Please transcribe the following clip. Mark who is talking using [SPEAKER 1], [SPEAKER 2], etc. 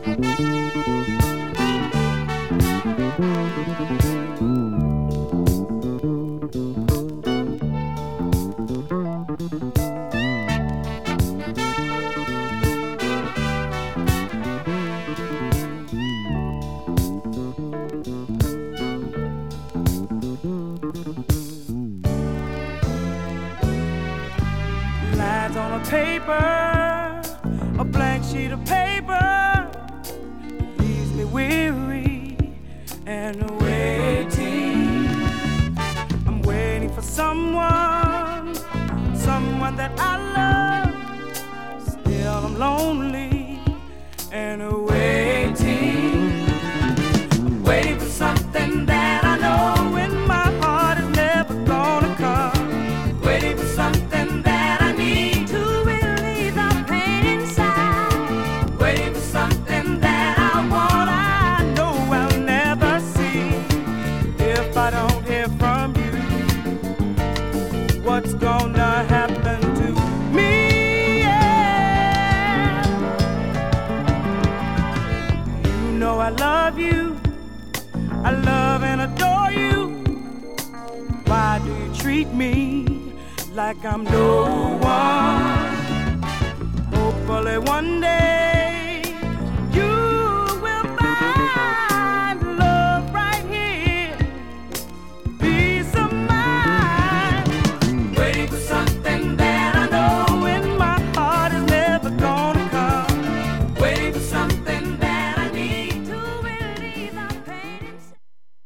[SPEAKER 1] Lines on a paper, a blank sheet of paper, leaves me weary and waiting. I'm waiting for someone that I love. Still I'm lonely and waiting. I'm waiting for something that I know in my heart is never gonna come. Waiting for something that I need to relieve the pain inside. Waiting for something that I want, I know I'll never see. If I don't hear from you, what's gonna happen to me? Yeah. You know I love you, I love and adore you. Why do you treat me like I'm no one? Hopefully one day